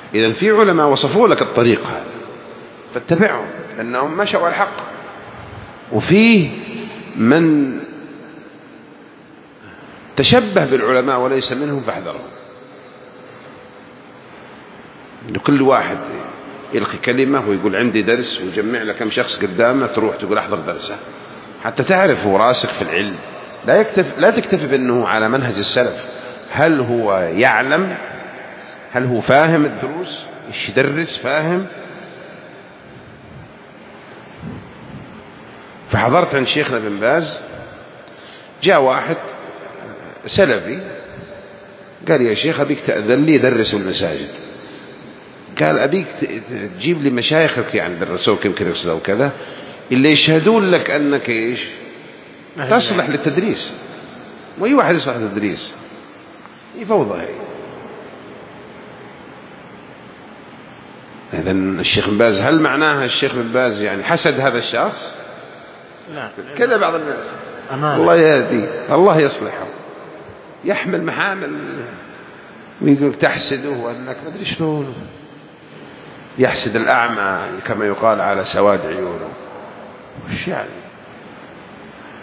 إذن في علماء وصفوا لك الطريق هذا فاتبعهم لأنهم مشوا على الحق، وفيه من تشبه بالعلماء وليس منهم فاحذرهم. كل واحد يلقي كلمة ويقول عندي درس ويجمع لك كم شخص قدامه، تروح تقول أحضر درسه حتى تعرف هو راسخ في العلم. لا تكتفي بأنه على منهج السلف، هل هو يعلم، هل هو فاهم الدروس، إيش يدرس، فاهم. فحضرت عند شيخنا بن باز، جاء واحد سلفي قال يا شيخ أبيك تأذن لي درس المساجد. قال أبيك تجيب لي مشايخك يعني درسوك يمكن يصلوا كذا اللي يشهدون لك أنك إيش تصلح للتدريس، وأي واحد يصلح للتدريس يفوضه هي. إذن الشيخ بن باز هل معناها الشيخ بن باز يعني حسد هذا الشخص؟ لا كذا بعض الناس أمانة. الله يهدي، الله يصلحه، يحمل محامل ويقول تحسده وأنك ما أدري شلون، يحسد الأعمى كما يقال على سواد عيونه. وش يعني؟